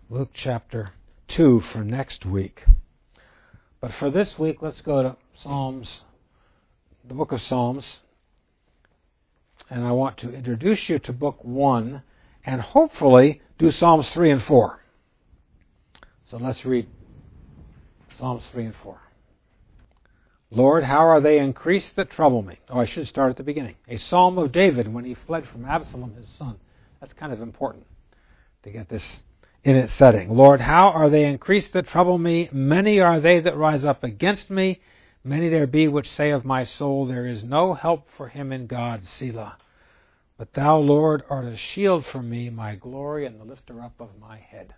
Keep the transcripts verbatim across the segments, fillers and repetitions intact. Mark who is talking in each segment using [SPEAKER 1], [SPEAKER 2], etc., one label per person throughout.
[SPEAKER 1] Luke chapter two for next week. But for this week, let's go to Psalms, the book of Psalms. And I want to introduce you to book one and hopefully do Psalms three and four. So let's read Psalms three and four. Lord, how are they increased that trouble me? Oh, I should start at the beginning. A psalm of David when he fled from Absalom, his son. That's kind of important to get this in its setting. Lord, how are they increased that trouble me? Many are they that rise up against me. Many there be which say of my soul, there is no help for him in God, Selah. But thou, Lord, art a shield for me, my glory, and the lifter up of my head.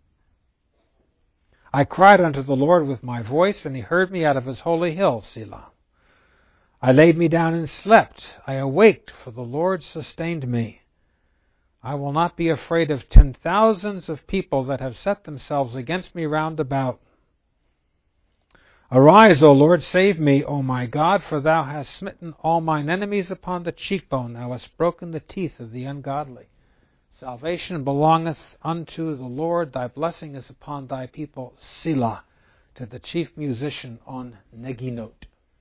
[SPEAKER 1] I cried unto the Lord with my voice, and he heard me out of his holy hill, Selah. I laid me down and slept. I awaked, for the Lord sustained me. I will not be afraid of ten thousands of people that have set themselves against me round about. Arise, O Lord, save me, O my God, for thou hast smitten all mine enemies upon the cheekbone. Thou hast broken the teeth of the ungodly. Salvation belongeth unto the Lord. Thy blessing is upon thy people, Selah, to the chief musician on Neginot.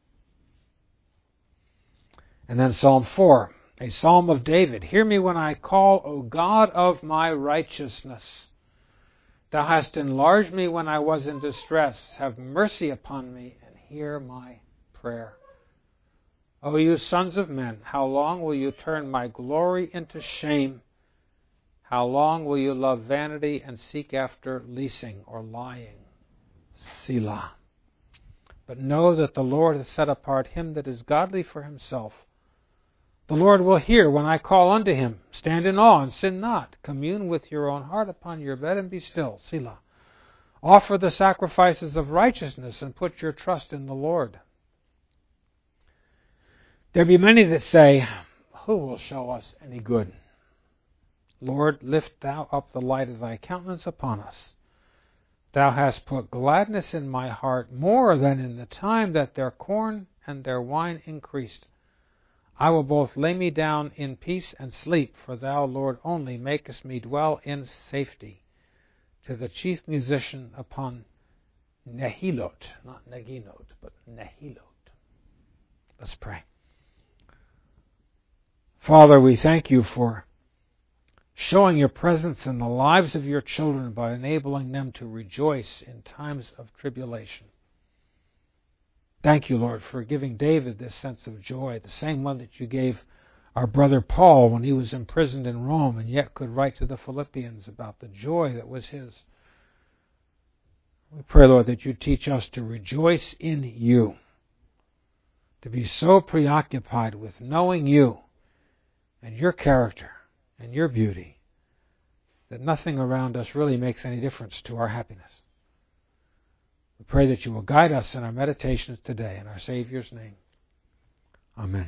[SPEAKER 1] And then Psalm four, a psalm of David. Hear me when I call, O God of my righteousness. Thou hast enlarged me when I was in distress. Have mercy upon me and hear my prayer. O you sons of men, how long will you turn my glory into shame? How long will you love vanity and seek after leasing or lying? Selah. But know that the Lord hath set apart him that is godly for himself. The Lord will hear when I call unto him. Stand in awe and sin not. Commune with your own heart upon your bed and be still. Selah. Offer the sacrifices of righteousness and put your trust in the Lord. There be many that say, who will show us any good? Lord, lift thou up the light of thy countenance upon us. Thou hast put gladness in my heart more than in the time that their corn and their wine increased. I will both lay me down in peace and sleep, for thou, Lord, only makest me dwell in safety. To the chief musician upon Nehilot, not Neginot, but Nehilot. Let's pray. Father, we thank you for showing your presence in the lives of your children by enabling them to rejoice in times of tribulation. Thank you, Lord, for giving David this sense of joy, the same one that you gave our brother Paul when he was imprisoned in Rome and yet could write to the Philippians about the joy that was his. We pray, Lord, that you teach us to rejoice in you, to be so preoccupied with knowing you and your character and your beauty that nothing around us really makes any difference to our happiness. We pray that you will guide us in our meditations today in our Savior's name. Amen.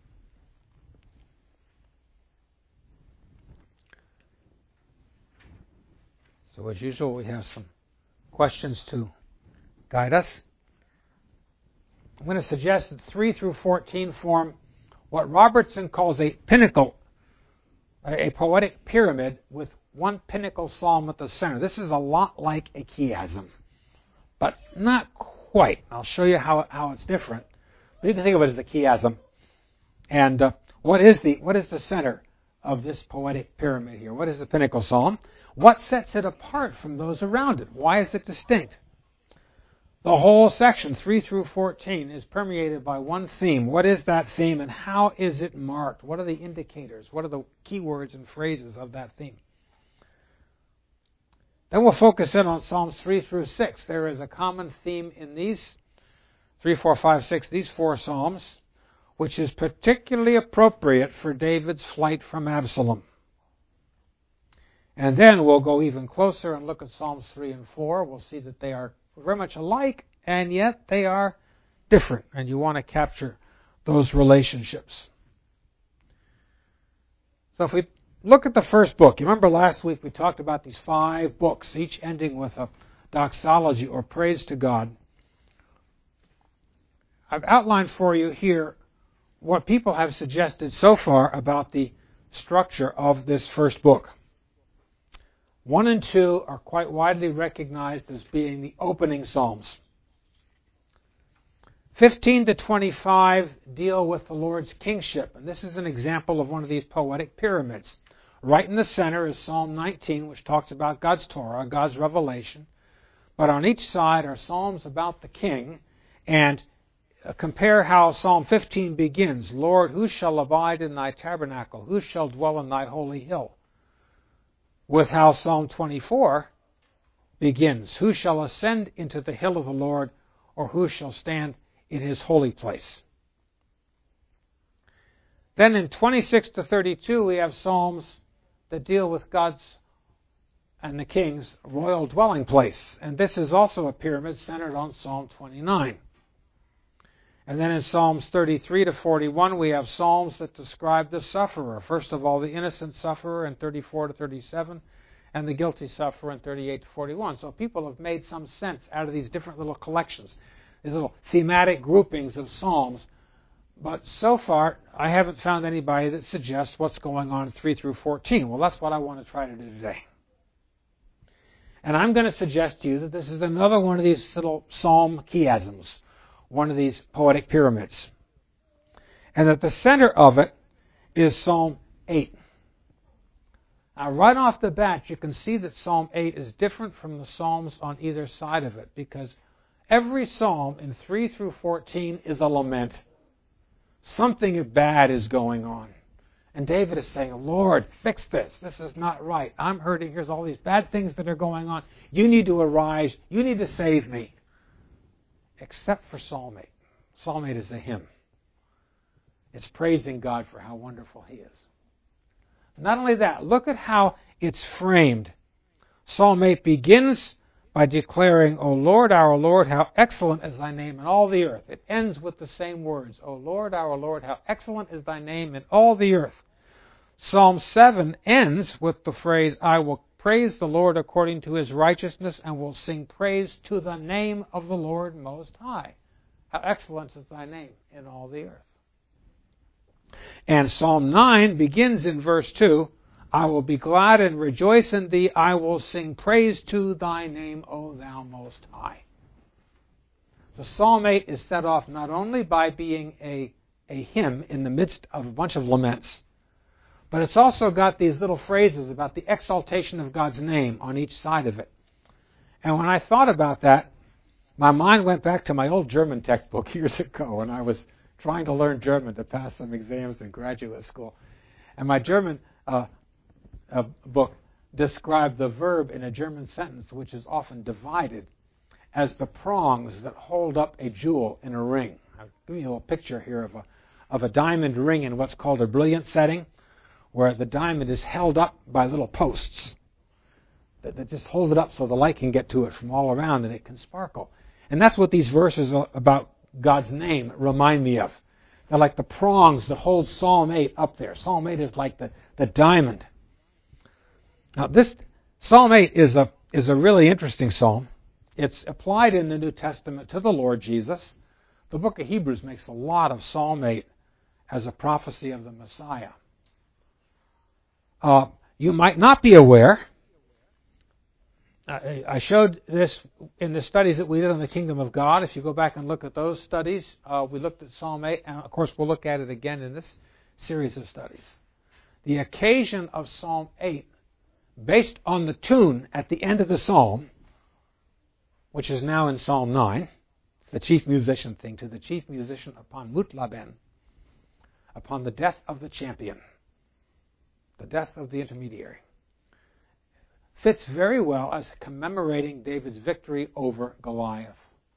[SPEAKER 1] So as usual, we have some questions to guide us. I'm going to suggest that three through fourteen form what Robertson calls a pinnacle, a poetic pyramid with one pinnacle psalm at the center. This is a lot like a chiasm, but not quite. I'll show you how, how it's different. But you can think of it as a chiasm. And uh, what is the what is the center of this poetic pyramid here? What is the pinnacle psalm? What sets it apart from those around it? Why is it distinct? The whole section, three through fourteen, is permeated by one theme. What is that theme and how is it marked? What are the indicators? What are the key words and phrases of that theme? Then we'll focus in on Psalms three through six. There is a common theme in these three, four, five, six, these four Psalms, which is particularly appropriate for David's flight from Absalom. And then we'll go even closer and look at Psalms three and four. We'll see that they are very much alike, and yet they are different, and you want to capture those relationships. So if we look at the first book, you remember last week we talked about these five books, each ending with a doxology or praise to God. I've outlined for you here what people have suggested so far about the structure of this first book. one and two are quite widely recognized as being the opening psalms. fifteen to twenty-five deal with the Lord's kingship, and this is an example of one of these poetic pyramids. Right in the center is Psalm nineteen, which talks about God's Torah, God's revelation. But on each side are psalms about the king, and compare how Psalm fifteen begins. Lord, who shall abide in thy tabernacle? Who shall dwell in thy holy hill? With how Psalm twenty-four begins. Who shall ascend into the hill of the Lord, or who shall stand in his holy place? Then in twenty-six to thirty-two we have psalms that deal with God's and the king's royal dwelling place. And this is also a pyramid centered on Psalm twenty-nine. And then in Psalms thirty-three to forty-one, we have psalms that describe the sufferer. First of all, the innocent sufferer in thirty-four to thirty-seven, and the guilty sufferer in thirty-eight to forty-one. So people have made some sense out of these different little collections, these little thematic groupings of psalms. But so far, I haven't found anybody that suggests what's going on in three through fourteen. Well, that's what I want to try to do today. And I'm going to suggest to you that this is another one of these little psalm chiasms, one of these poetic pyramids. And at the center of it is Psalm eight. Now, right off the bat, you can see that Psalm eight is different from the psalms on either side of it, because every psalm in three through fourteen is a lament. Something bad is going on. And David is saying, Lord, fix this. This is not right. I'm hurting. Here's all these bad things that are going on. You need to arise. You need to save me. Except for Psalm eight. Psalm eight is a hymn. It's praising God for how wonderful He is. Not only that, look at how it's framed. Psalm eight begins by declaring, O Lord, our Lord, how excellent is thy name in all the earth. It ends with the same words. O Lord, our Lord, how excellent is thy name in all the earth. Psalm seven ends with the phrase, I will praise the Lord according to his righteousness, and will sing praise to the name of the Lord Most High. How excellent is thy name in all the earth. And Psalm nine begins in verse two, I will be glad and rejoice in thee. I will sing praise to thy name, O thou Most High. So Psalm eight is set off not only by being a, a hymn in the midst of a bunch of laments, but it's also got these little phrases about the exaltation of God's name on each side of it. And when I thought about that, my mind went back to my old German textbook years ago when I was trying to learn German to pass some exams in graduate school. And my German uh, uh, book described the verb in a German sentence, which is often divided, as the prongs that hold up a jewel in a ring. I'll give you a little picture here of a, of a diamond ring in what's called a brilliant setting, where the diamond is held up by little posts that, that just hold it up so the light can get to it from all around and it can sparkle. And that's what these verses about God's name remind me of. They're like the prongs that hold Psalm eight up there. Psalm eight is like the, the diamond. Now this Psalm eight is a is a really interesting psalm. It's applied in the New Testament to the Lord Jesus. The book of Hebrews makes a lot of Psalm eight as a prophecy of the Messiah. Uh, you might not be aware, I, I showed this in the studies that we did on the Kingdom of God. If you go back and look at those studies, uh, we looked at Psalm eight, and of course we'll look at it again in this series of studies. The occasion of Psalm eight, based on the tune at the end of the psalm, which is now in Psalm nine, it's the chief musician thing, to the chief musician upon Mutlaben, upon the death of the champion, the death of the intermediary, fits very well as commemorating David's victory over Goliath.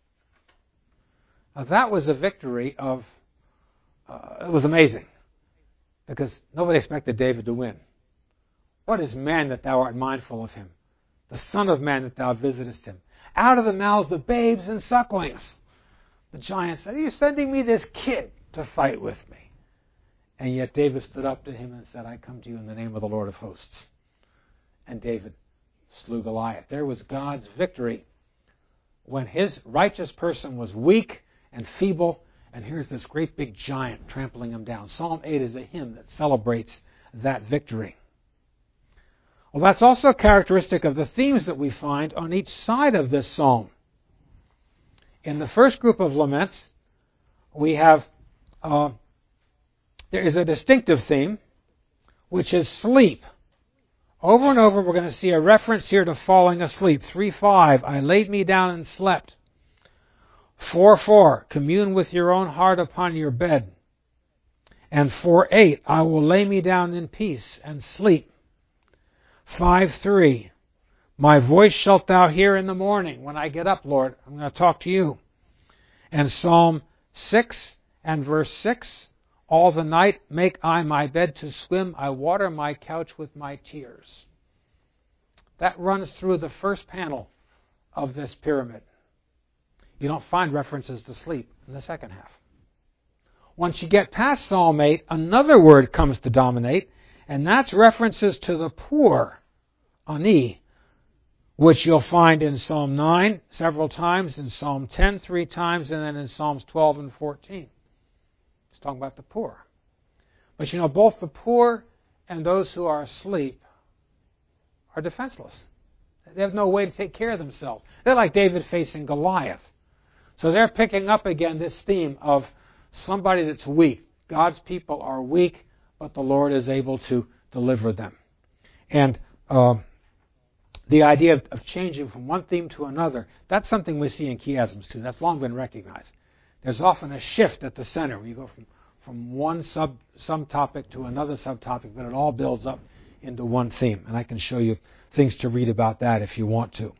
[SPEAKER 1] Now that was a victory of, uh, it was amazing, because nobody expected David to win. What is man that thou art mindful of him? The Son of Man that thou visitest him. Out of the mouths of babes and sucklings. The giant said, are you sending me this kid to fight with me? And yet David stood up to him and said, I come to you in the name of the Lord of hosts. And David slew Goliath. There was God's victory when his righteous person was weak and feeble, and here's this great big giant trampling him down. Psalm eight is a hymn that celebrates that victory. Well, that's also characteristic of the themes that we find on each side of this psalm. In the first group of laments, we have, uh, there is a distinctive theme, which is sleep. Over and over, we're going to see a reference here to falling asleep. three five, I laid me down and slept. four four, commune with your own heart upon your bed. And four eight, I will lay me down in peace and sleep. five three, my voice shalt thou hear in the morning. When I get up, Lord, I'm going to talk to you. And Psalm six and verse six, all the night make I my bed to swim, I water my couch with my tears. That runs through the first panel of this pyramid. You don't find references to sleep in the second half. Once you get past Psalm eight, another word comes to dominate, and that's references to the poor, ani, which you'll find in Psalm nine several times, in Psalm ten three times, and then in Psalms twelve and fourteen. It's talking about the poor. But you know, both the poor and those who are asleep are defenseless. They have no way to take care of themselves. They're like David facing Goliath. So they're picking up again this theme of somebody that's weak. God's people are weak, but the Lord is able to deliver them. And uh, the idea of, of changing from one theme to another, that's something we see in chiasms too. That's long been recognized. There's often a shift at the center where you go from, from one sub subtopic to another subtopic, but it all builds up into one theme. And I can show you things to read about that if you want to.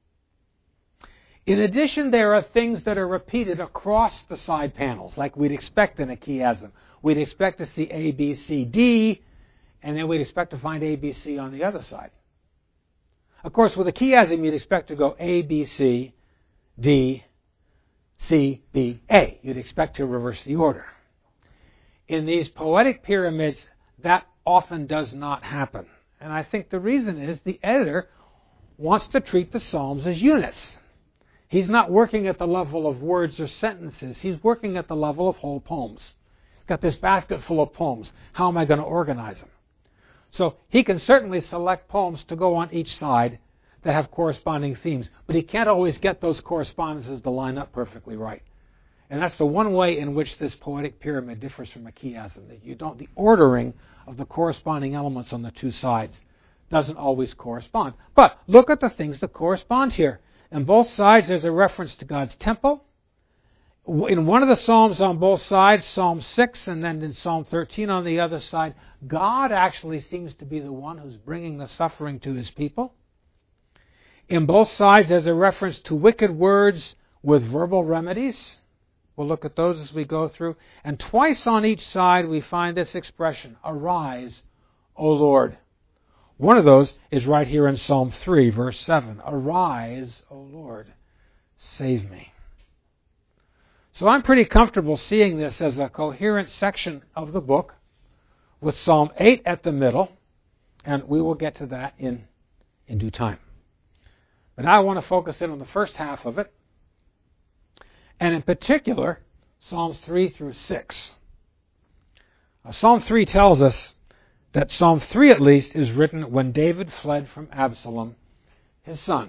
[SPEAKER 1] In addition, there are things that are repeated across the side panels, like we'd expect in a chiasm. We'd expect to see A, B, C, D, and then we'd expect to find A, B, C on the other side. Of course, with a chiasm, you'd expect to go A, B, C, D, C, B, A. You'd expect to reverse the order. In these poetic pyramids, that often does not happen. And I think the reason is the editor wants to treat the Psalms as units. He's not working at the level of words or sentences. He's working at the level of whole poems. He's got this basket full of poems. How am I going to organize them? So he can certainly select poems to go on each side that have corresponding themes, but he can't always get those correspondences to line up perfectly right. And that's the one way in which this poetic pyramid differs from a chiasm. That you don't, the ordering of the corresponding elements on the two sides doesn't always correspond. But look at the things that correspond here. On both sides, there's a reference to God's temple. In one of the Psalms on both sides, Psalm six, and then in Psalm thirteen on the other side, God actually seems to be the one who's bringing the suffering to his people. In both sides, there's a reference to wicked words with verbal remedies. We'll look at those as we go through. And twice on each side, we find this expression, arise, O Lord. One of those is right here in Psalm three, verse seven. Arise, O Lord, save me. So I'm pretty comfortable seeing this as a coherent section of the book with Psalm eight at the middle, and we will get to that in, in due time. But now I want to focus in on the first half of it, and in particular, Psalms three through six. Now, Psalm three tells us that Psalm three, at least, is written when David fled from Absalom, his son.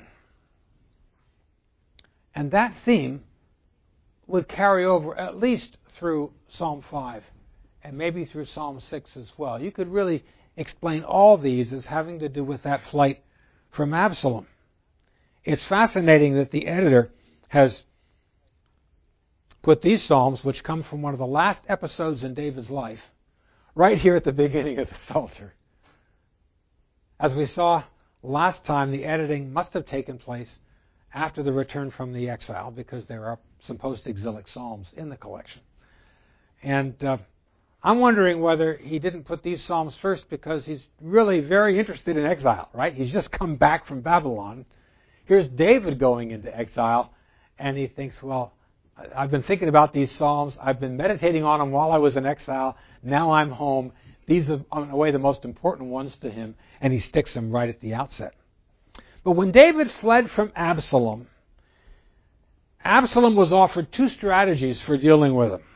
[SPEAKER 1] And that theme would carry over at least through Psalm five, and maybe through Psalm six as well. You could really explain all these as having to do with that flight from Absalom. It's fascinating that the editor has put these Psalms, which come from one of the last episodes in David's life, right here at the beginning of the Psalter. As we saw last time, the editing must have taken place after the return from the exile, because there are some post-exilic psalms in the collection. And uh, I'm wondering whether he didn't put these psalms first because he's really very interested in exile, right? He's just come back from Babylon. Here's David going into exile, and he thinks, well, I've been thinking about these psalms. I've been meditating on them while I was in exile. Now I'm home. These are, in a way, the most important ones to him, and he sticks them right at the outset. But when David fled from Absalom, Absalom was offered two strategies for dealing with him.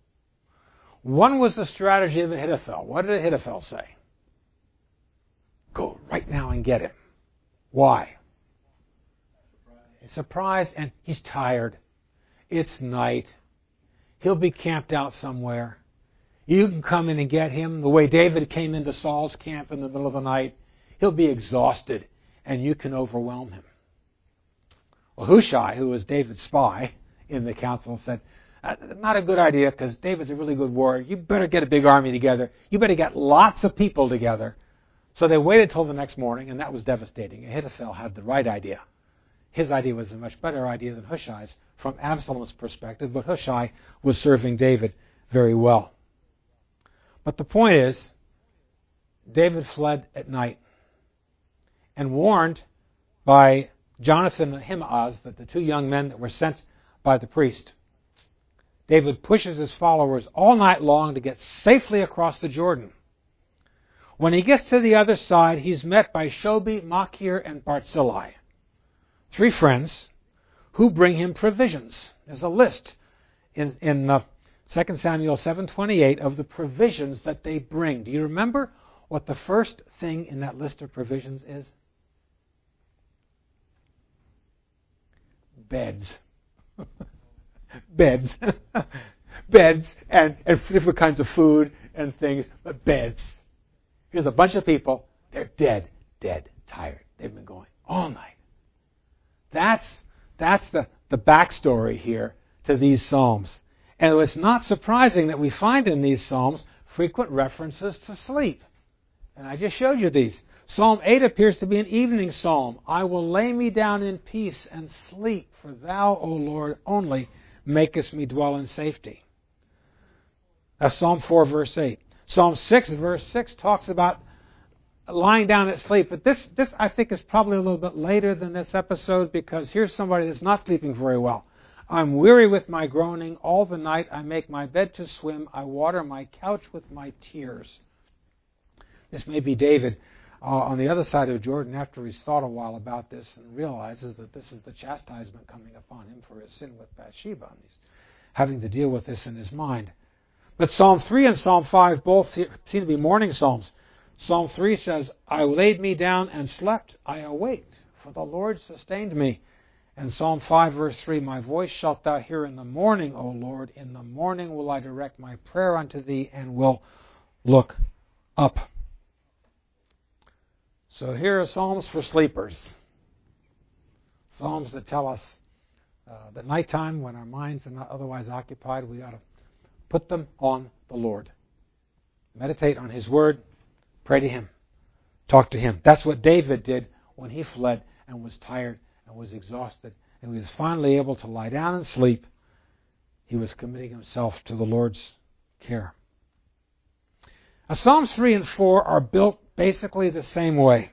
[SPEAKER 1] One was the strategy of Ahithophel. What did Ahithophel say? go right now and get him. Why? He's surprised, and he's tired. It's night. He'll be camped out somewhere. You can come in and get him the way David came into Saul's camp in the middle of the night. He'll be exhausted, and you can overwhelm him. Well, Hushai, who was David's spy in the council, said, not a good idea, because David's a really good warrior. You better get a big army together. You better get lots of people together. So they waited till the next morning, and that was devastating. Ahithophel had the right idea. His idea was a much better idea than Hushai's from Absalom's perspective, but Hushai was serving David very well. But the point is, David fled at night, and warned by Jonathan and Ahimaaz, that the two young men that were sent by the priest, David pushes his followers all night long to get safely across the Jordan. When he gets to the other side, he's met by Shobi, Machir, and Barzillai, three friends who bring him provisions. There's a list in, in uh, Second Samuel seven twenty-eight of the provisions that they bring. Do you remember what the first thing in that list of provisions is? Beds. Beds. Beds and, and different kinds of food and things, but beds. Here's a bunch of people. They're dead, dead, tired. They've been going all night. That's, that's the, the backstory here to these Psalms. And it's not surprising that we find in these Psalms frequent references to sleep. And I just showed you these. Psalm eight appears to be an evening psalm. I will lay me down in peace and sleep, for thou, O Lord, only makest me dwell in safety. That's Psalm four, verse eight. Psalm six, verse six talks about lying down at sleep. But this, this, I think, is probably a little bit later than this episode, because here's somebody that's not sleeping very well. I'm weary with my groaning. All the night I make my bed to swim. I water my couch with my tears. This may be David uh, on the other side of Jordan after he's thought a while about this and realizes that this is the chastisement coming upon him for his sin with Bathsheba. And he's having to deal with this in his mind. But Psalm three and Psalm five both seem to be morning psalms. Psalm three says, I laid me down and slept. I awaked, for the Lord sustained me. And Psalm five, verse three, my voice shalt thou hear in the morning, O Lord. In the morning will I direct my prayer unto thee and will look up. So here are Psalms for sleepers. Psalms that tell us uh, that nighttime, when our minds are not otherwise occupied, we ought to put them on the Lord. Meditate on His Word. Pray to Him. Talk to Him. That's what David did when he fled and was tired and was exhausted. And he was finally able to lie down and sleep. He was committing himself to the Lord's care. Now, Psalms three and four are built basically the same way.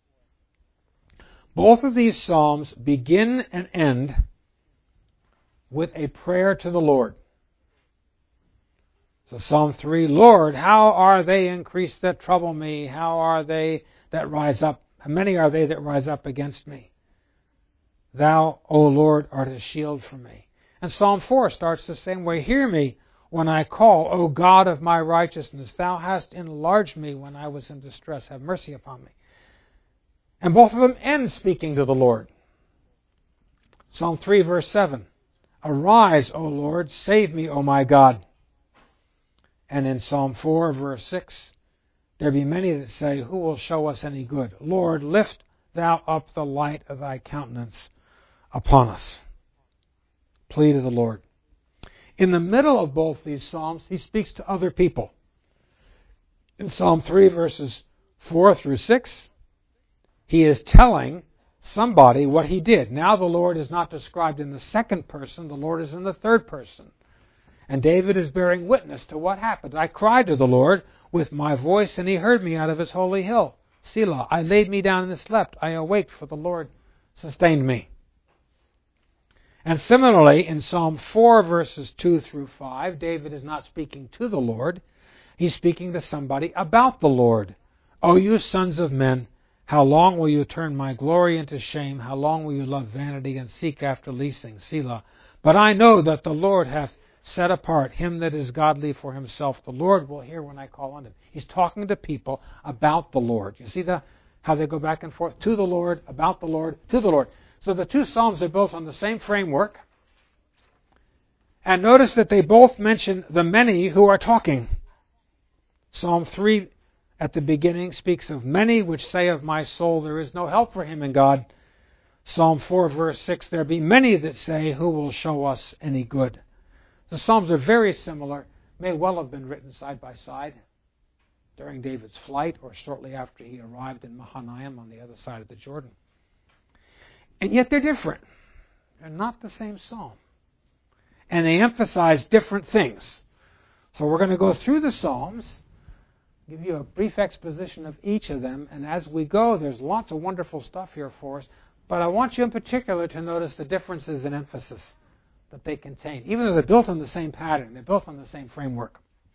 [SPEAKER 1] Both of these Psalms begin and end with a prayer to the Lord. So Psalm three, Lord, how are they increased that trouble me? How are they that rise up? How many are they that rise up against me? Thou, O Lord, art a shield for me. And Psalm four starts the same way. Hear me when I call, O God of my righteousness. Thou hast enlarged me when I was in distress. Have mercy upon me. And both of them end speaking to the Lord. Psalm three, verse seven. Arise, O Lord, save me, O my God. And in Psalm four, verse six, there be many that say, who will show us any good? Lord, lift thou up the light of thy countenance upon us. Plea to the Lord. In the middle of both these Psalms, he speaks to other people. In Psalm three, verses four through six, he is telling somebody what he did. Now the Lord is not described in the second person, the Lord is in the third person. And David is bearing witness to what happened. I cried to the Lord with my voice, and he heard me out of his holy hill. Selah, I laid me down and slept. I awaked, for the Lord sustained me. And similarly, in Psalm four, verses two through five, David is not speaking to the Lord. He's speaking to somebody about the Lord. O you sons of men, how long will you turn my glory into shame? How long will you love vanity and seek after leasing? Selah. But I know that the Lord hath set apart him that is godly for himself. The Lord will hear when I call on him. He's talking to people about the Lord. You see the how they go back and forth. To the Lord, about the Lord, to the Lord. So the two Psalms are built on the same framework. And notice that they both mention the many who are talking. Psalm three at the beginning speaks of many which say of my soul, there is no help for him in God. Psalm four verse six, there be many that say, who will show us any good? The Psalms are very similar, may well have been written side by side during David's flight or shortly after he arrived in Mahanaim on the other side of the Jordan. And yet they're different. They're not the same psalm. And they emphasize different things. So we're going to go through the Psalms, give you a brief exposition of each of them, and as we go, there's lots of wonderful stuff here for us, but I want you in particular to notice the differences in emphasis that they contain. Even though they're built on the same pattern, they're built on the same framework.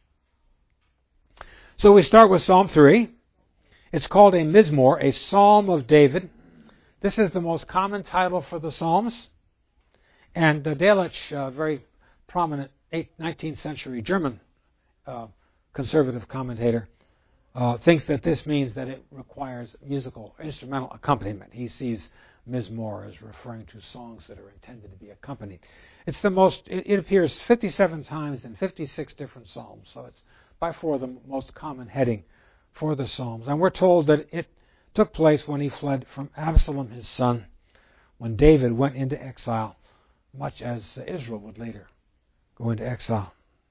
[SPEAKER 1] So we start with Psalm three. It's called a Mizmor, a Psalm of David. This is the most common title for the Psalms. And uh, Delitzsch, a very prominent nineteenth century German uh, conservative commentator, uh, thinks that this means that it requires musical, instrumental accompaniment. He sees Mizmor as referring to songs that are intended to be accompanied. It's the most, it, it appears fifty-seven times in fifty-six different Psalms, so it's by far the most common heading for the Psalms. And we're told that it took place when he fled from Absalom, his son, when David went into exile, much as Israel would later go into exile.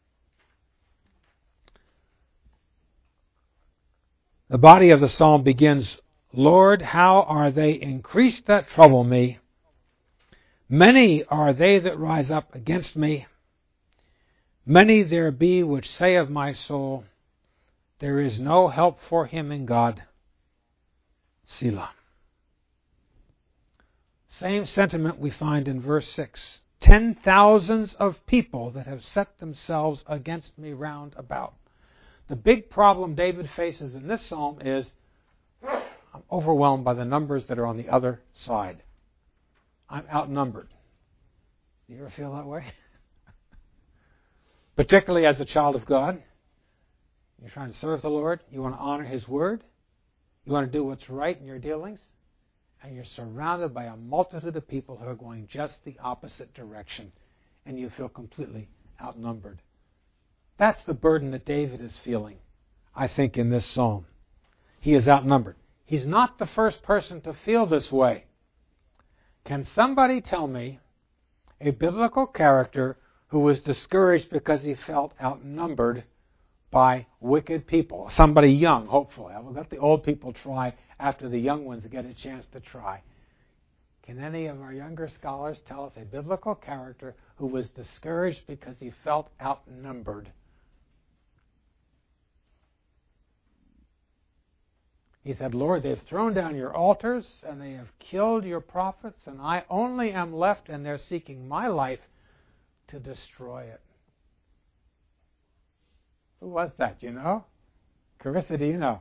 [SPEAKER 1] The body of the psalm begins, Lord, how are they increased that trouble me? Many are they that rise up against me. Many there be which say of my soul, there is no help for him in God. Selah. Same sentiment we find in verse six. Ten thousands of people that have set themselves against me round about. The big problem David faces in this psalm is, I'm overwhelmed by the numbers that are on the other side. I'm outnumbered. Do you ever feel that way? Particularly as a child of God. You're trying to serve the Lord. You want to honor His Word. You want to do what's right in your dealings. And you're surrounded by a multitude of people who are going just the opposite direction. And you feel completely outnumbered. That's the burden that David is feeling, I think, in this psalm. He is outnumbered. He's not the first person to feel this way. Can somebody tell me a biblical character who was discouraged because he felt outnumbered by wicked people? Somebody young, hopefully. I will let the old people try after the young ones get a chance to try. Can any of our younger scholars tell us a biblical character who was discouraged because he felt outnumbered? He said, Lord, they've thrown down your altars and they have killed your prophets, and I only am left, and they're seeking my life to destroy it. Who was that, you know? Carissa, do you know?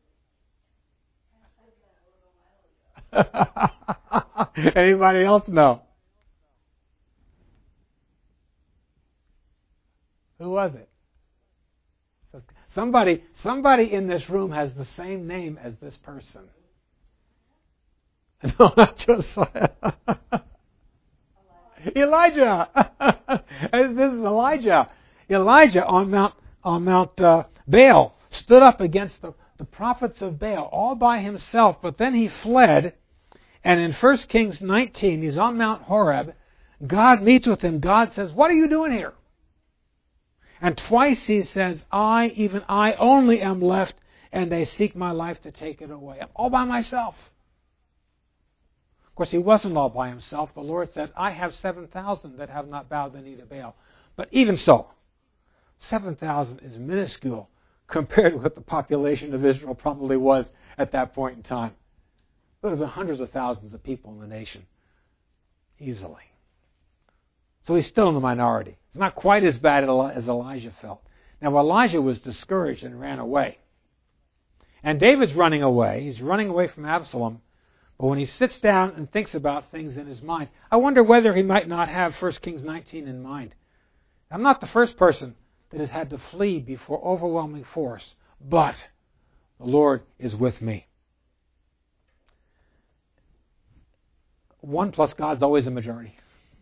[SPEAKER 1] Anybody else know? Who was it? Somebody, somebody in this room has the same name as this person. No, not Josiah. Elijah. This is Elijah. Elijah on Mount on Mount uh, Baal stood up against the, the prophets of Baal all by himself, but then he fled. And in First Kings nineteen, he's on Mount Horeb. God meets with him. God says, "What are you doing here?" And twice he says, I, even I, only am left, and they seek my life to take it away. I'm all by myself. Of course, he wasn't all by himself. The Lord said, I have seven thousand that have not bowed the knee to Baal. But even so, seven thousand is minuscule compared to what the population of Israel probably was at that point in time. There would have been hundreds of thousands of people in the nation, easily. So he's still in the minority. It's not quite as bad as Elijah felt. Now, Elijah was discouraged and ran away. And David's running away. He's running away from Absalom. But when he sits down and thinks about things in his mind, I wonder whether he might not have First Kings nineteen in mind. I'm not the first person that has had to flee before overwhelming force, but the Lord is with me. one plus God's always a majority.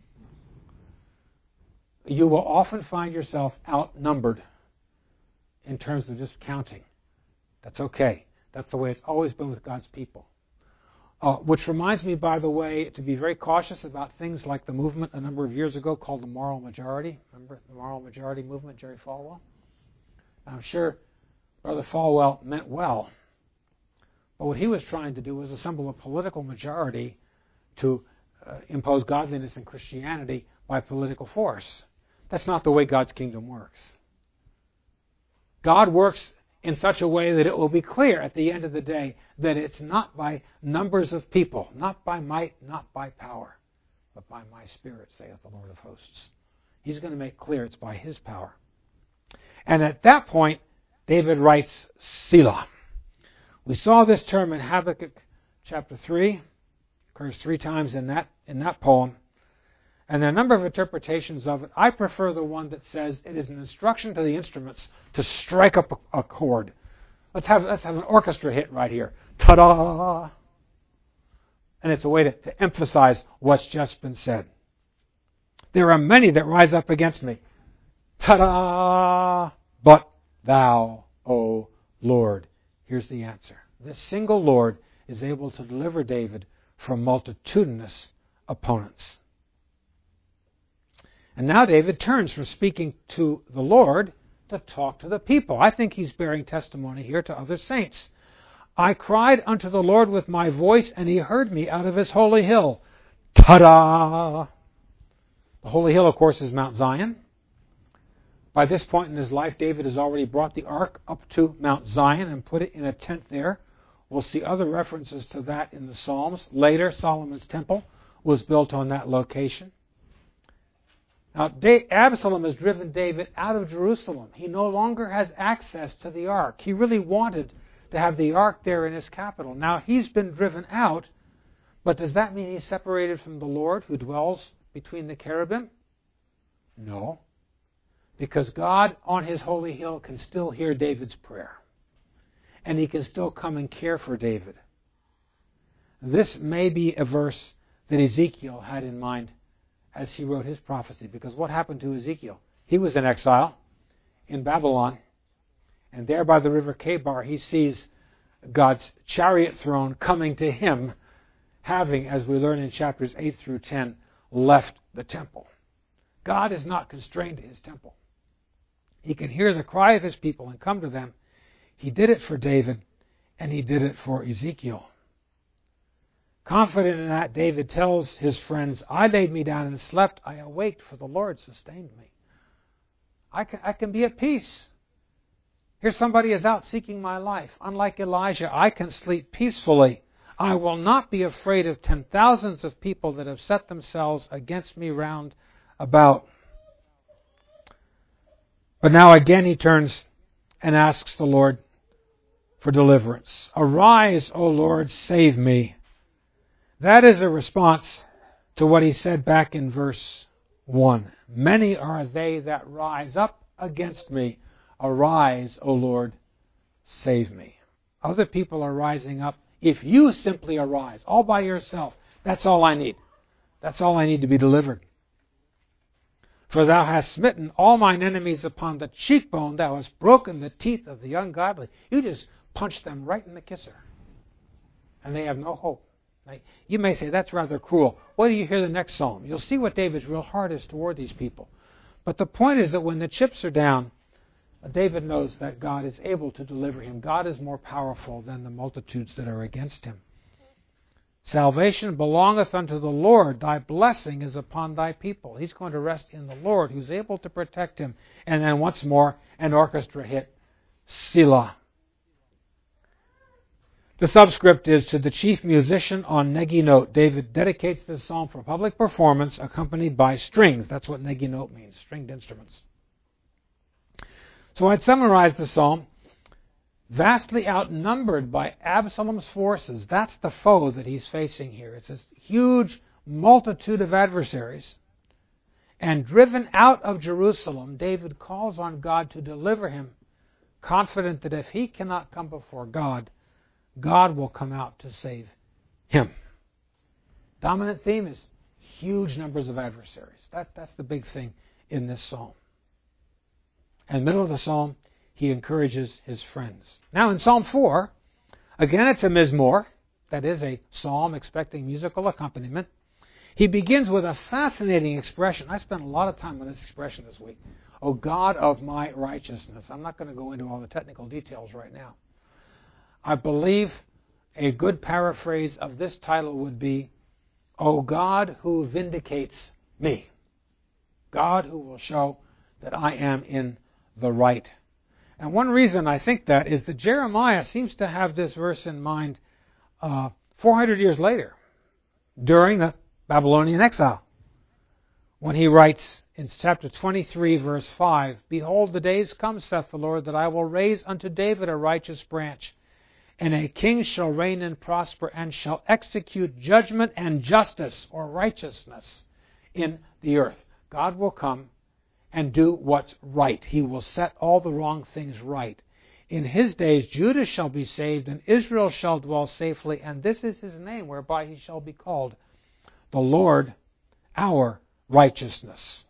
[SPEAKER 1] You will often find yourself outnumbered in terms of just counting. That's okay. That's the way it's always been with God's people. Uh, which reminds me, by the way, to be very cautious about things like the movement a number of years ago called the moral majority. Remember the moral majority movement, Jerry Falwell? I'm sure Brother Falwell meant well. But what he was trying to do was assemble a political majority to uh, impose godliness in Christianity by political force. That's not the way God's kingdom works. God works in such a way that it will be clear at the end of the day that it's not by numbers of people, not by might, not by power, but by my Spirit, saith the Lord of hosts. He's going to make clear it's by His power. And at that point, David writes Selah. We saw this term in Habakkuk chapter three. It occurs three times in that, in that poem. And there are a number of interpretations of it. I prefer the one that says it is an instruction to the instruments to strike up a, a chord. Let's have, let's have an orchestra hit right here. Ta-da! And it's a way to, to emphasize what's just been said. There are many that rise up against me. Ta-da! But thou, O Lord. Here's the answer. This single Lord is able to deliver David from multitudinous opponents. And now David turns from speaking to the Lord to talk to the people. I think he's bearing testimony here to other saints. I cried unto the Lord with my voice, and He heard me out of His holy hill. Ta-da! The holy hill, of course, is Mount Zion. By this point in his life, David has already brought the ark up to Mount Zion and put it in a tent there. We'll see other references to that in the Psalms. Later, Solomon's temple was built on that location. Now, Absalom has driven David out of Jerusalem. He no longer has access to the ark. He really wanted to have the ark there in his capital. Now, he's been driven out, but does that mean he's separated from the Lord who dwells between the cherubim? No. Because God on His holy hill can still hear David's prayer. And He can still come and care for David. This may be a verse that Ezekiel had in mind as he wrote his prophecy. Because what happened to Ezekiel? He was in exile in Babylon. And there by the river Chebar, he sees God's chariot throne coming to him, having, as we learn in chapters eight through ten, left the temple. God is not constrained to His temple. He can hear the cry of His people and come to them. He did it for David, and He did it for Ezekiel. Confident in that, David tells his friends, I laid me down and slept. I awaked, for the Lord sustained me. I can, I can be at peace. Here somebody is out seeking my life. Unlike Elijah, I can sleep peacefully. I will not be afraid of ten thousands of people that have set themselves against me round about. But now again he turns and asks the Lord for deliverance. Arise, O Lord, save me. That is a response to what he said back in verse one. Many are they that rise up against me. Arise, O Lord, save me. Other people are rising up. If you simply arise, all by yourself, that's all I need. That's all I need to be delivered. For thou hast smitten all mine enemies upon the cheekbone. Thou hast broken the teeth of the ungodly. You just punch them right in the kisser. And they have no hope. Now, you may say, that's rather cruel. Wait till you hear the next psalm. You'll see what David's real heart is toward these people. But the point is that when the chips are down, David knows that God is able to deliver him. God is more powerful than the multitudes that are against him. Salvation belongeth unto the Lord. Thy blessing is upon thy people. He's going to rest in the Lord, who's able to protect him. And then once more, an orchestra hit, Selah. The subscript is to the chief musician on Negi note. David dedicates this psalm for public performance accompanied by strings. That's what Negi note means, stringed instruments. So I'd summarize the psalm. Vastly outnumbered by Absalom's forces. That's the foe that he's facing here. It's this huge multitude of adversaries. And driven out of Jerusalem, David calls on God to deliver him, confident that if he cannot come before God, God will come out to save him. Dominant theme is huge numbers of adversaries. That, that's the big thing in this psalm. And middle of the psalm, he encourages his friends. Now in Psalm four, again it's a mizmor, that is a psalm expecting musical accompaniment. He begins with a fascinating expression. I spent a lot of time on this expression this week. O God of my righteousness. I'm not going to go into all the technical details right now. I believe a good paraphrase of this title would be, O God who vindicates me. God who will show that I am in the right. And one reason I think that is that Jeremiah seems to have this verse in mind uh, four hundred years later, during the Babylonian exile, when he writes in chapter twenty-three, verse five, Behold, the days come, saith the Lord, that I will raise unto David a righteous branch, and a king shall reign and prosper, and shall execute judgment and justice, or righteousness, in the earth. God will come and do what's right. He will set all the wrong things right. In his days Judah shall be saved, and Israel shall dwell safely, and this is his name, whereby he shall be called, the Lord our righteousness.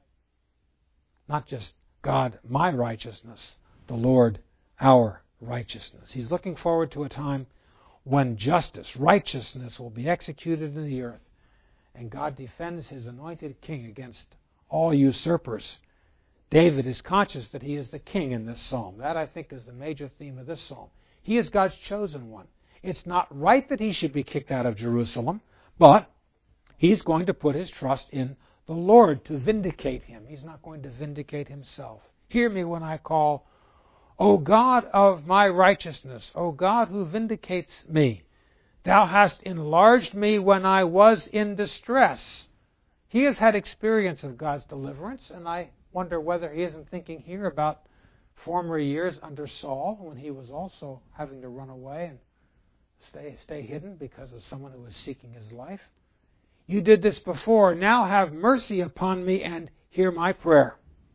[SPEAKER 1] Not just God my righteousness, the Lord our righteousness. He's looking forward to a time when justice, righteousness will be executed in the earth, and God defends his anointed king against all usurpers. David is conscious that he is the king in this psalm. That, I think, is the major theme of this psalm. He is God's chosen one. It's not right that he should be kicked out of Jerusalem, but he's going to put his trust in the Lord to vindicate him. He's not going to vindicate himself. Hear me when I call, O God of my righteousness, O God who vindicates me. Thou hast enlarged me when I was in distress. He has had experience of God's deliverance, and I wonder whether he isn't thinking here about former years under Saul, when he was also having to run away and stay, stay hidden because of someone who was seeking his life. You did this before. Now have mercy upon me and hear my prayer.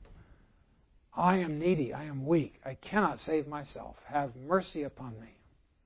[SPEAKER 1] I am needy. I am weak. I cannot save myself. Have mercy upon me.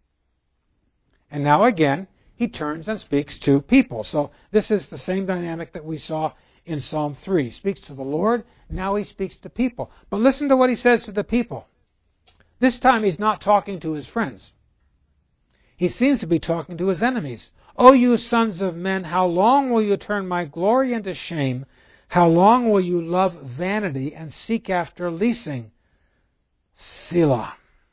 [SPEAKER 1] And now again, he turns and speaks to people. So this is the same dynamic that we saw in Psalm three. He speaks to the Lord. Now he speaks to people. But listen to what he says to the people. This time he's not talking to his friends. He seems to be talking to his enemies. O you sons of men, how long will you turn my glory into shame? How long will you love vanity and seek after leasing? Selah.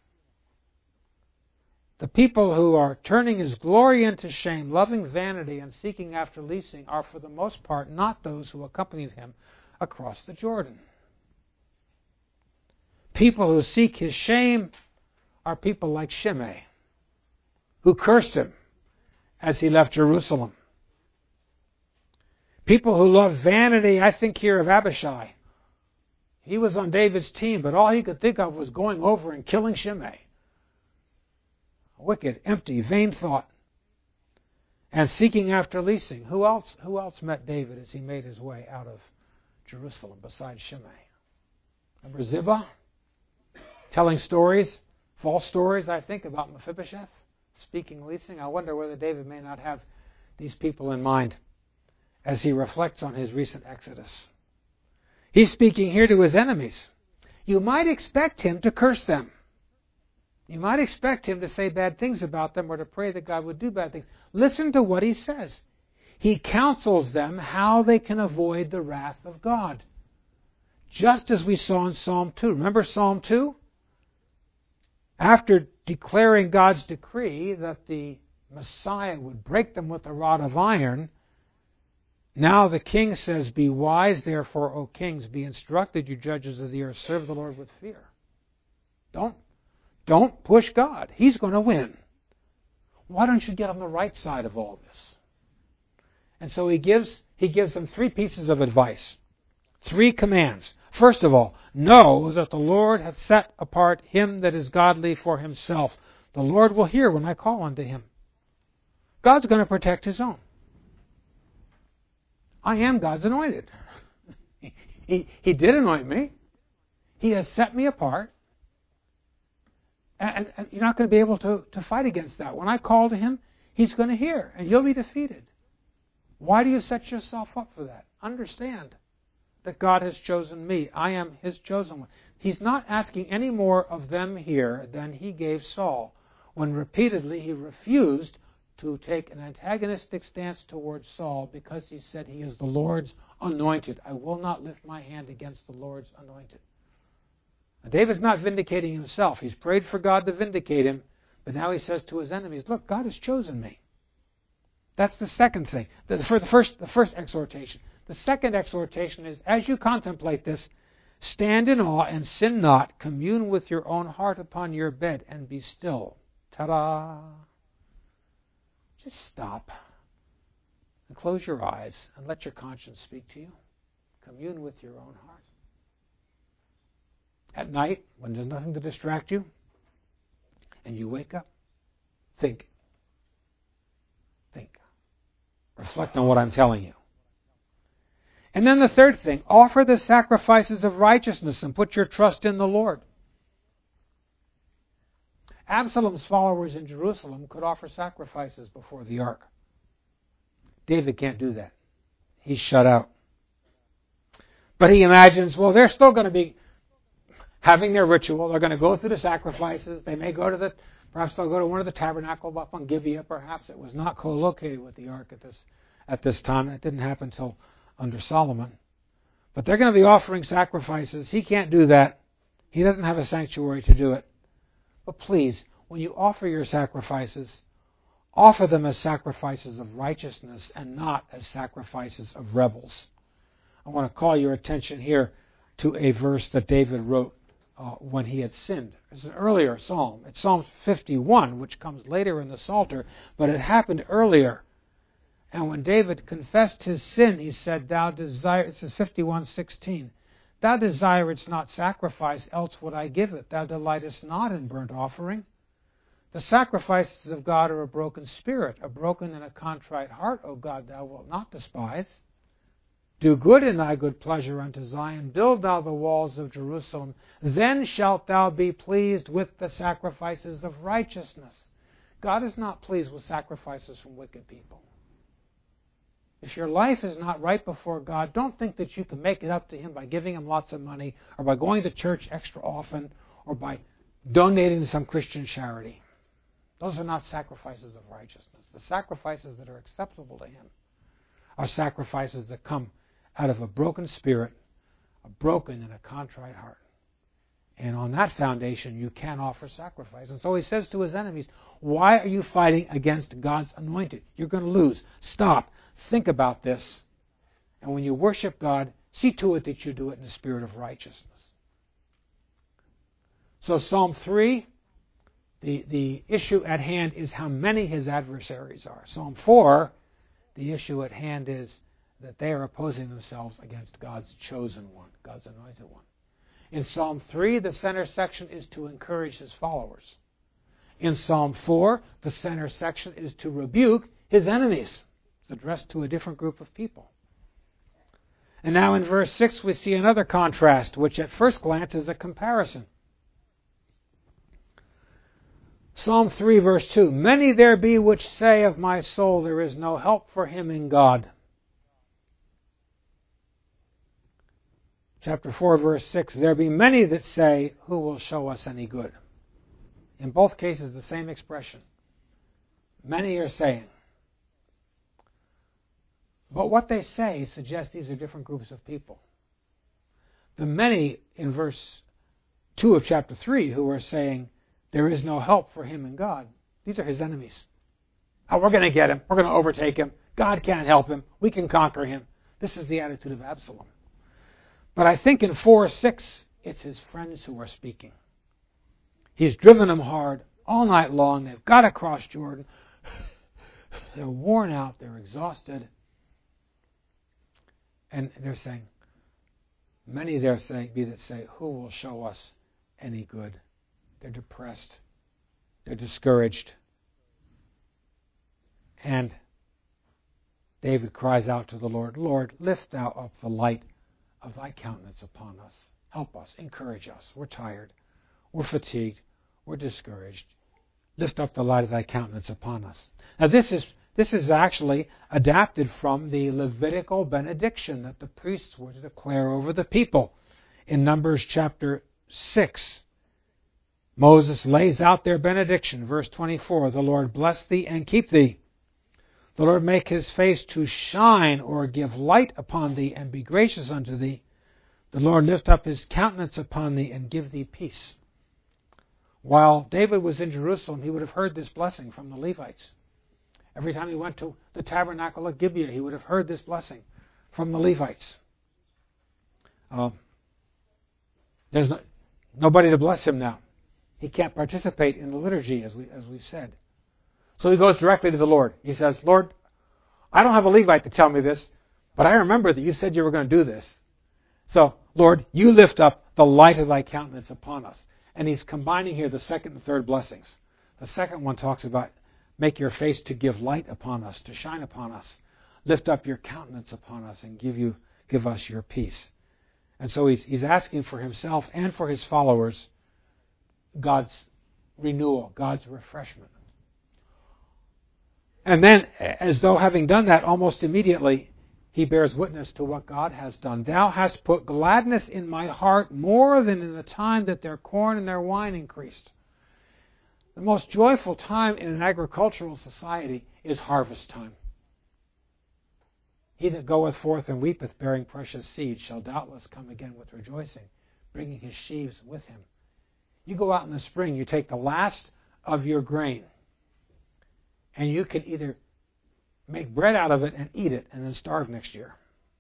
[SPEAKER 1] The people who are turning his glory into shame, loving vanity and seeking after leasing, are for the most part not those who accompanied him across the Jordan. People who seek his shame are people like Shimei, who cursed him as he left Jerusalem. People who love vanity, I think here of Abishai. He was on David's team, but all he could think of was going over and killing Shimei. A wicked, empty, vain thought. And seeking after leasing. Who else, who else met David as he made his way out of Jerusalem besides Shimei? Remember Ziba? Telling stories, false stories, I think, about Mephibosheth. Speaking leasing. I wonder whether David may not have these people in mind as he reflects on his recent exodus. He's speaking here to his enemies. You might expect him to curse them. You might expect him to say bad things about them or to pray that God would do bad things. Listen to what he says. He counsels them how they can avoid the wrath of God. Just as we saw in Psalm two. Remember Psalm two? After declaring God's decree that the Messiah would break them with a rod of iron, now the king says, Be wise, therefore, O kings, be instructed, you judges of the earth, serve the Lord with fear. Don't, don't push God. He's going to win. Why don't you get on the right side of all this? And so he gives, he gives them three pieces of advice, three commands. First of all, know that the Lord hath set apart him that is godly for himself. The Lord will hear when I call unto him. God's going to protect his own. I am God's anointed. He, he, he did anoint me. He has set me apart. And, and you're not going to be able to, to fight against that. When I call to him, he's going to hear, and you'll be defeated. Why do you set yourself up for that? Understand that God has chosen me. I am His chosen one. He's not asking any more of them here than He gave Saul, when repeatedly he refused to take an antagonistic stance towards Saul because he said he is the Lord's anointed. I will not lift my hand against the Lord's anointed. Now, David's not vindicating himself. He's prayed for God to vindicate him, but now he says to his enemies, look, God has chosen me. That's the second thing. The, for the first, the first exhortation. The second exhortation is, as you contemplate this, stand in awe and sin not. Commune with your own heart upon your bed and be still. Ta-da! Just stop and close your eyes and let your conscience speak to you. Commune with your own heart. At night, when there's nothing to distract you, and you wake up, think. Think. Reflect on what I'm telling you. And then the third thing, offer the sacrifices of righteousness and put your trust in the Lord. Absalom's followers in Jerusalem could offer sacrifices before the ark. David can't do that. He's shut out. But he imagines, well, they're still going to be having their ritual. They're going to go through the sacrifices. They may go to the, perhaps they'll go to one of the tabernacles up on Gibeah. Perhaps it was not co-located with the ark at this at this time. That didn't happen until under Solomon. But they're going to be offering sacrifices. He can't do that. He doesn't have a sanctuary to do it. But please, when you offer your sacrifices, offer them as sacrifices of righteousness and not as sacrifices of rebels. I want to call your attention here to a verse that David wrote uh, when he had sinned. It's an earlier psalm. It's Psalm fifty-one, which comes later in the Psalter, but it happened earlier. And when David confessed his sin, he said, "Thou desire." It says fifty-one sixteen. Thou desirest not sacrifice, else would I give it. Thou delightest not in burnt offering. The sacrifices of God are a broken spirit, a broken and a contrite heart, O God, thou wilt not despise. Do good in thy good pleasure unto Zion. Build thou the walls of Jerusalem. Then shalt thou be pleased with the sacrifices of righteousness. God is not pleased with sacrifices from wicked people. If your life is not right before God, don't think that you can make it up to Him by giving Him lots of money or by going to church extra often or by donating to some Christian charity. Those are not sacrifices of righteousness. The sacrifices that are acceptable to Him are sacrifices that come out of a broken spirit, a broken and a contrite heart. And on that foundation, you can offer sacrifice. And so He says to His enemies, why are you fighting against God's anointed? You're going to lose. Stop. Think about this. And when you worship God, see to it that you do it in the spirit of righteousness. So Psalm three, the, the issue at hand is how many his adversaries are. Psalm four, the issue at hand is that they are opposing themselves against God's chosen one, God's anointed one. In Psalm three, the center section is to encourage his followers. In Psalm four, the center section is to rebuke his enemies. It's addressed to a different group of people. And now in verse six, we see another contrast, which at first glance is a comparison. Psalm three, verse two, many there be which say of my soul, there is no help for him in God. Chapter four, verse six, there be many that say, who will show us any good? In both cases, the same expression. Many are saying. But what they say suggests these are different groups of people. The many in verse two of chapter three who are saying there is no help for him in God, these are his enemies. Oh, we're going to get him. We're going to overtake him. God can't help him. We can conquer him. This is the attitude of Absalom. But I think in four six, it's his friends who are speaking. He's driven them hard all night long. They've got to cross Jordan. They're worn out. They're exhausted. And they're saying, many there say, be that say, who will show us any good? They're depressed. They're discouraged. And David cries out to the Lord, Lord, lift thou up the light of thy countenance upon us. Help us. Encourage us. We're tired. We're fatigued. We're discouraged. Lift up the light of thy countenance upon us. Now this is This is actually adapted from the Levitical benediction that the priests were to declare over the people. In Numbers chapter six, Moses lays out their benediction. Verse twenty-four, the Lord bless thee and keep thee. The Lord make his face to shine or give light upon thee and be gracious unto thee. The Lord lift up his countenance upon thee and give thee peace. While David was in Jerusalem, he would have heard this blessing from the Levites. Every time he went to the tabernacle at Gibeah, he would have heard this blessing from the Levites. Uh, there's no, nobody to bless him now. He can't participate in the liturgy, as we as we said. So he goes directly to the Lord. He says, Lord, I don't have a Levite to tell me this, but I remember that you said you were going to do this. So, Lord, you lift up the light of thy countenance upon us. And he's combining here the second and third blessings. The second one talks about make your face to give light upon us, to shine upon us. Lift up your countenance upon us and give you give us your peace. And so he's, he's asking for himself and for his followers God's renewal, God's refreshment. And then, as though having done that almost immediately, he bears witness to what God has done. Thou hast put gladness in my heart more than in the time that their corn and their wine increased. The most joyful time in an agricultural society is harvest time. He that goeth forth and weepeth, bearing precious seed, shall doubtless come again with rejoicing, bringing his sheaves with him. You go out in the spring, you take the last of your grain, and you can either make bread out of it and eat it and then starve next year.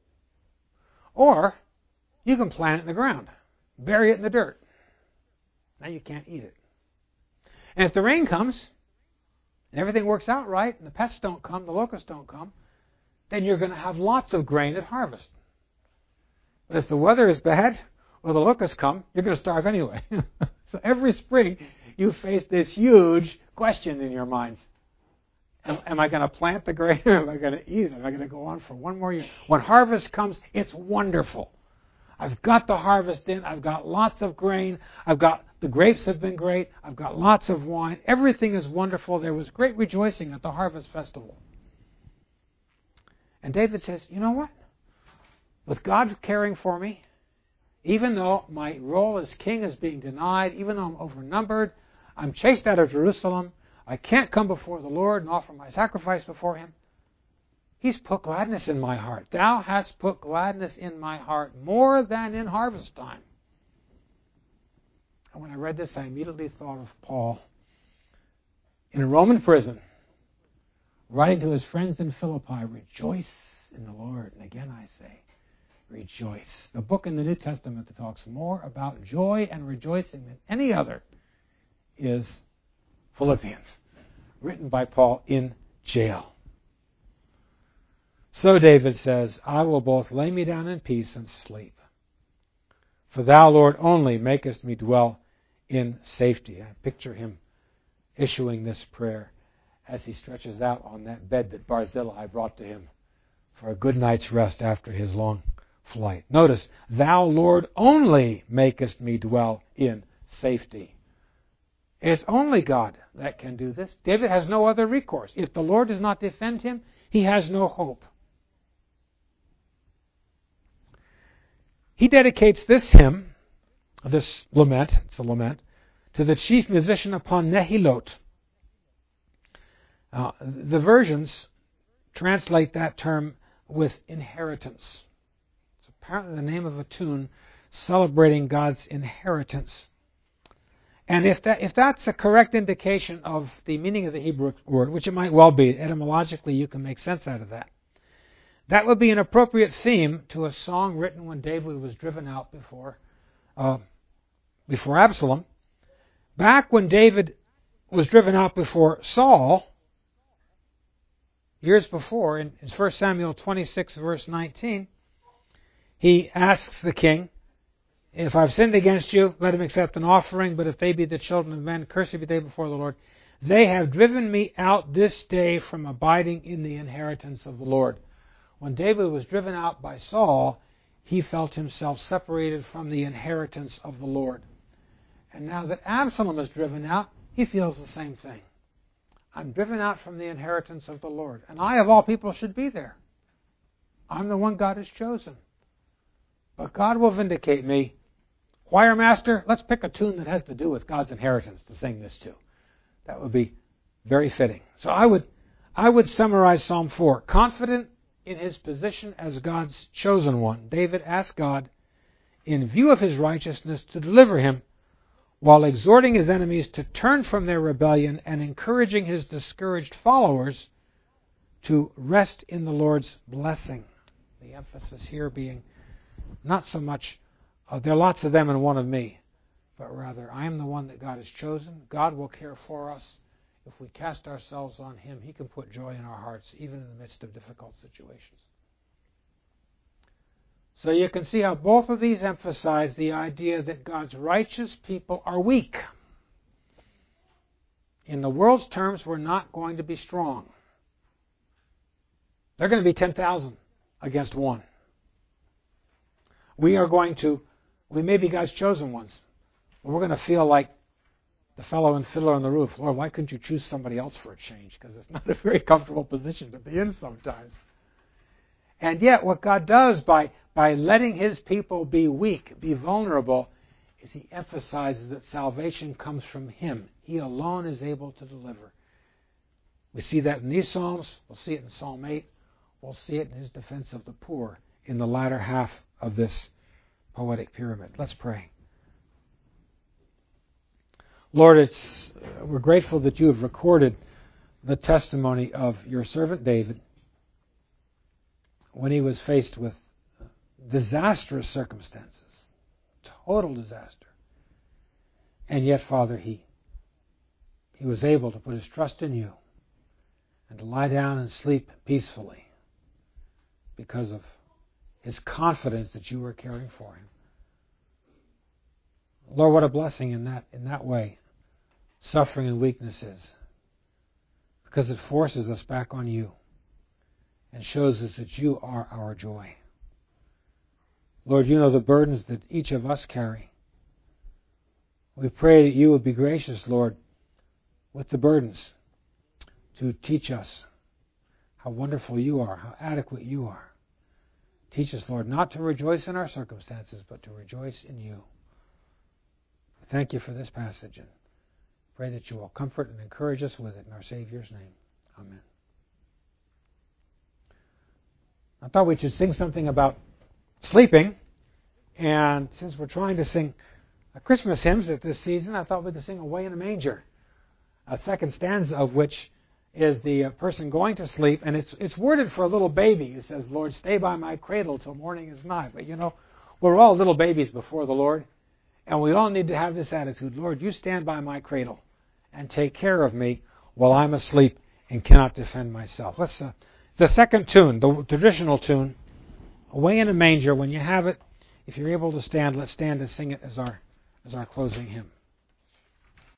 [SPEAKER 1] Or you can plant it in the ground, bury it in the dirt. Now you can't eat it. And if the rain comes and everything works out right and the pests don't come, the locusts don't come, then you're going to have lots of grain at harvest. But if the weather is bad or the locusts come, you're going to starve anyway. So every spring you face this huge question in your minds. Am, am I going to plant the grain or am I going to eat it? Am I going to go on for one more year? When harvest comes, it's wonderful. I've got the harvest in. I've got lots of grain. I've got the grapes have been great. I've got lots of wine. Everything is wonderful. There was great rejoicing at the harvest festival. And David says, you know what? With God caring for me, even though my role as king is being denied, even though I'm overnumbered, I'm chased out of Jerusalem, I can't come before the Lord and offer my sacrifice before him, he's put gladness in my heart. Thou hast put gladness in my heart more than in harvest time. And when I read this, I immediately thought of Paul in a Roman prison, writing to his friends in Philippi, rejoice in the Lord. And again I say, rejoice. The book in the New Testament that talks more about joy and rejoicing than any other is Philippians, written by Paul in jail. So David says, I will both lay me down in peace and sleep. For thou, Lord, only makest me dwell in safety. I picture him issuing this prayer as he stretches out on that bed that Barzillai brought to him for a good night's rest after his long flight. Notice, thou, Lord, only makest me dwell in safety. It's only God that can do this. David has no other recourse. If the Lord does not defend him, he has no hope. He dedicates this hymn, this lament, it's a lament, to the chief musician upon Nehilot. Uh, the versions translate that term with inheritance. It's apparently the name of a tune celebrating God's inheritance. And if that if that's a correct indication of the meaning of the Hebrew word, which it might well be, etymologically you can make sense out of that, that would be an appropriate theme to a song written when David was driven out before uh, before Absalom. Back when David was driven out before Saul, years before, in First Samuel twenty-six, verse nineteen, he asks the king, if I've sinned against you, let him accept an offering, but if they be the children of men, cursed be they before the Lord. They have driven me out this day from abiding in the inheritance of the Lord. When David was driven out by Saul, he felt himself separated from the inheritance of the Lord. And now that Absalom is driven out, he feels the same thing. I'm driven out from the inheritance of the Lord. And I, of all people, should be there. I'm the one God has chosen. But God will vindicate me. Choir master, let's pick a tune that has to do with God's inheritance to sing this to. That would be very fitting. So I would, I would summarize Psalm four. Confident in his position as God's chosen one, David asked God, in view of his righteousness, to deliver him, while exhorting his enemies to turn from their rebellion and encouraging his discouraged followers to rest in the Lord's blessing. The emphasis here being not so much, uh, there are lots of them and one of me, but rather, I am the one that God has chosen. God will care for us. If we cast ourselves on him, he can put joy in our hearts, even in the midst of difficult situations. So you can see how both of these emphasize the idea that God's righteous people are weak. In the world's terms, we're not going to be strong. They're going to be ten thousand against one. We are going to, we may be God's chosen ones, but we're going to feel like the fellow in Fiddler on the Roof. Lord, why couldn't you choose somebody else for a change? Because it's not a very comfortable position to be in sometimes. And yet what God does by, by letting his people be weak, be vulnerable, is he emphasizes that salvation comes from him. He alone is able to deliver. We see that in these Psalms. We'll see it in Psalm eight. We'll see it in his defense of the poor in the latter half of this poetic pyramid. Let's pray. Lord, it's, uh, we're grateful that you have recorded the testimony of your servant David when he was faced with disastrous circumstances, total disaster. And yet, Father, he, he was able to put his trust in you and to lie down and sleep peacefully because of his confidence that you were caring for him. Lord, what a blessing in that, in that way suffering and weakness is, because it forces us back on you and shows us that you are our joy. Lord, you know the burdens that each of us carry. We pray that you would be gracious, Lord, with the burdens to teach us how wonderful you are, how adequate you are. Teach us, Lord, not to rejoice in our circumstances, but to rejoice in you. Thank you for this passage, and pray that you will comfort and encourage us with it in our Savior's name. Amen. I thought we should sing something about sleeping, and since we're trying to sing Christmas hymns at this season, I thought we could sing Away in a Manger, a second stanza of which is the person going to sleep, and it's it's worded for a little baby. It says, Lord, stay by my cradle till morning is nigh. But you know, we're all little babies before the Lord, and we all need to have this attitude. Lord, you stand by my cradle and take care of me while I'm asleep and cannot defend myself. Let's uh, the second tune, the traditional tune, Away in a Manger. When you have it, if you're able to stand, let's stand and sing it as our as our closing hymn.